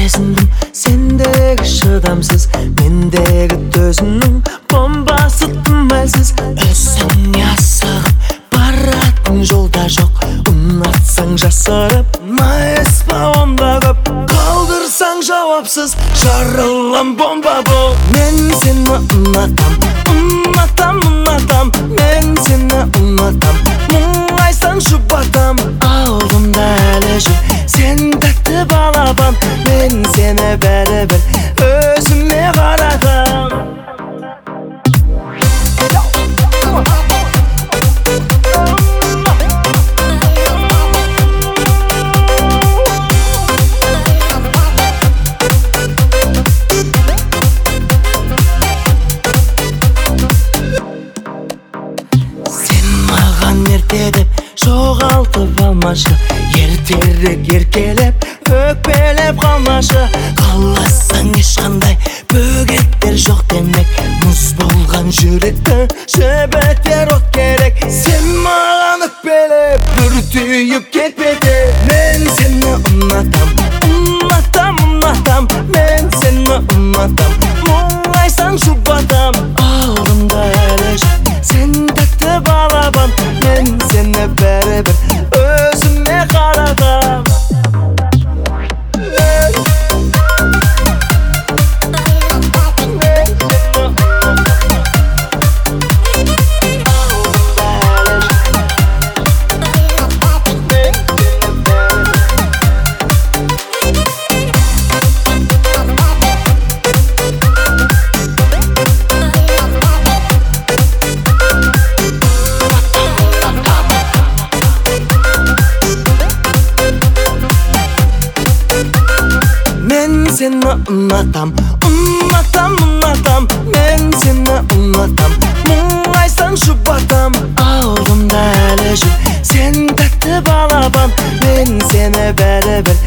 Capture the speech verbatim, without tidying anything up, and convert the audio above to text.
сезіндім сендегі шыдамсыз, мендегі төзімнің бомбасы тым әлсіз. Өзіңе асығып баратын жолда жоқ, ұнатсаң жасырып майыспа онда көп, қалдырсаң жауапсыз жарылған бомба бол. Мен сені ұнатам, ұнатам, ұнатам, мен сені ұнатам, мұңайсаң жұбатам. Алдымда әлі жүр сен тәтті балапан, мен сені бәрібір өзіме қаратам. Ерте деп жоғалтып алмашы, ертерек еркелеп өкпелеп қалмашы. Қаласаң ешқандай бөгеттер жоқ демек, мұз болған жүректі жібітер от керек. Сен маған өкпелеп бүртүйіп кетпеді. Мен сені ұнатам, ұнатам, ұнатам, мен сені ұнатам, мұңайсаң жұбатам. Алдымда әлі жүр сен тәтті балапан, мен сені бәрібір өзіме қаратам. Мен сені ұнатам, ұнатам, ұнатам, мен сені ұнатам, мұңайсаң жұбатам. Алдымда әлі жүр сен тәтті балапан, мен сені бәрібір